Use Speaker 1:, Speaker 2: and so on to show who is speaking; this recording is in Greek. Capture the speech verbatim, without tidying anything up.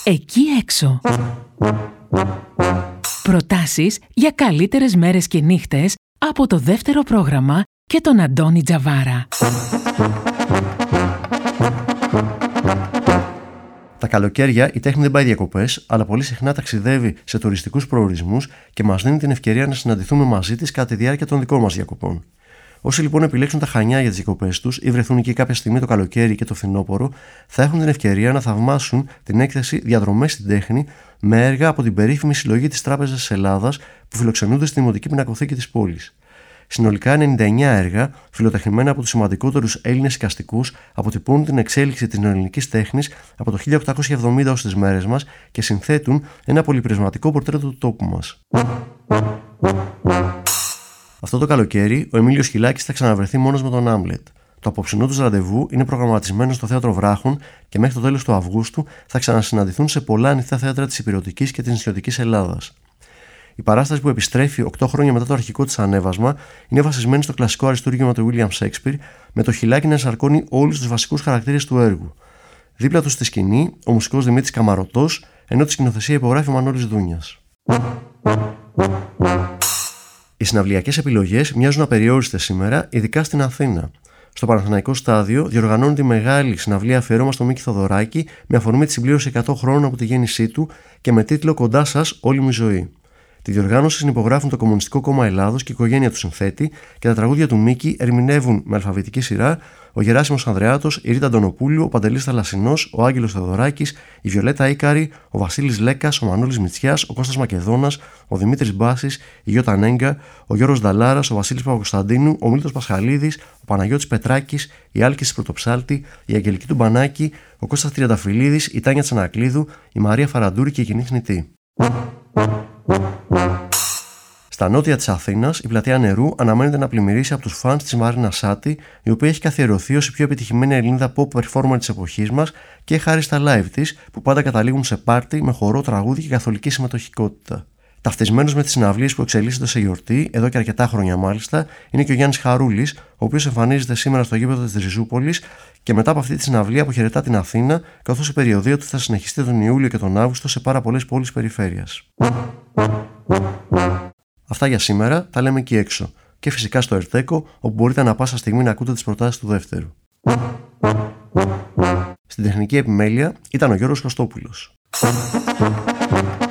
Speaker 1: Εκεί έξω. Προτάσεις για καλύτερες μέρες και νύχτες από το δεύτερο πρόγραμμα και τον Αντώνη Τζαβάρα.
Speaker 2: Τα καλοκαίρια η τέχνη δεν πάει διακοπές, αλλά πολύ συχνά ταξιδεύει σε τουριστικούς προορισμούς και μας δίνει την ευκαιρία να συναντηθούμε μαζί της κατά τη διάρκεια των δικών μας διακοπών. Όσοι λοιπόν επιλέξουν τα Χανιά για τις διακοπές τους ή βρεθούν εκεί κάποια στιγμή το καλοκαίρι και το φθινόπωρο, θα έχουν την ευκαιρία να θαυμάσουν την έκθεση Διαδρομές στην Τέχνη με έργα από την περίφημη συλλογή της Τράπεζας της Ελλάδας που φιλοξενούνται στη Δημοτική Πινακοθήκη της πόλης. Συνολικά ενενήντα εννέα έργα, φιλοτεχνημένα από τους σημαντικότερους Έλληνες εικαστικούς, αποτυπώνουν την εξέλιξη της νεοελληνικής τέχνης από το χίλια οκτακόσια εβδομήντα ως τις μέρες μας και συνθέτουν ένα πολυπρισματικό πορτρέτο του τόπου μας. Αυτό το καλοκαίρι, ο Εμίλιος Χιλάκης θα ξαναβρεθεί μόνος με τον Άμλετ. Το απόψινό τους ραντεβού είναι προγραμματισμένο στο Θέατρο Βράχων και μέχρι το τέλος του Αυγούστου θα ξανασυναντηθούν σε πολλά ανοιχτά θέατρα της ηπειρωτικής και της νησιωτικής Ελλάδας. Η παράσταση που επιστρέφει οκτώ χρόνια μετά το αρχικό της ανέβασμα είναι βασισμένη στο κλασικό αριστούργημα του William Shakespeare, με το Χιλάκη να ενσαρκώνει όλους τους βασικούς χαρακτήρες του έργου. Δίπλα του στη σκηνή, ο μουσικός Δημήτρης Καμαρωτός, ενώ τη σκηνοθεσία υπογράφει ο Μανώλης Δούνιας. Οι συναυλιακές επιλογές μοιάζουν απεριόριστες σήμερα, ειδικά στην Αθήνα. Στο Παναθηναϊκό Στάδιο διοργανώνεται η μεγάλη συναυλία αφιέρωμα στο Μίκη Θοδωράκη με αφορμή τη συμπλήρωση εκατό χρόνων από τη γέννησή του και με τίτλο «Κοντά σας, όλη μου η ζωή». Τη διοργάνωση συνυπογράφουν το Κομμουνιστικό Κόμμα Ελλάδος και η οικογένεια του συνθέτη και τα τραγούδια του Μίκη ερμηνεύουν με αλφαβητική σειρά ο Γεράσιμος Ανδρεάτος, η Ρίτα Αντωνοπούλου, ο Παντελής Θαλασσινός, ο Άγγελος Θεοδωράκης, η Βιολέτα Ίκαρη, ο Βασίλης Λέκας, ο Μανώλης Μητσιάς, ο Κώστας Μακεδόνας, ο Δημήτρης Μπάσης, η Γιώτα Νέγκα, ο Γιώργος Νταλάρας, ο Βασίλης Παπακοσταντίνου, ο Μίλτος Πασχαλίδης, ο Παναγιώτης Πετράκης, η Άλκης Πρωτοψάλτη, η Αγγελική του Μπανάκη, ο Κώστας Τριανταφυλλίδης, η Τάνια Τσανακλίδου, η Μαρία Φαραντούρη και η Κοινή Θνητή. Στα νότια της Αθήνας, η πλατεία Νερού αναμένεται να πλημμυρίσει από τους φανς της Μαρίνα Σάτι, η οποία έχει καθιερωθεί ως η πιο επιτυχημένη Ελληνίδα pop performer της εποχής μας και χάρη στα live της, που πάντα καταλήγουν σε πάρτι με χορό, τραγούδι και καθολική συμμετοχικότητα. Ταυτισμένος με τις συναυλίες που εξελίσσονται σε γιορτή, εδώ και αρκετά χρόνια μάλιστα, είναι και ο Γιάννης Χαρούλης, ο οποίος εμφανίζεται σήμερα στο γήπεδο της Ριζούπολης και μετά από αυτή τη συναυλία αποχαιρετά την Αθήνα, καθώς η περιοδεία του θα συνεχιστεί τον Ιούλιο και τον Αύγουστο σε πάρα πολλές πόλεις περιφέρειας. Αυτά για σήμερα, τα λέμε εκεί έξω. Και φυσικά στο Ερτέκο, όπου μπορείτε ανα πάσα στιγμή να ακούτε τις προτάσεις του δεύτερου. Στην τεχνική επιμέλεια ήταν ο Γιώργος Κωστόπουλος.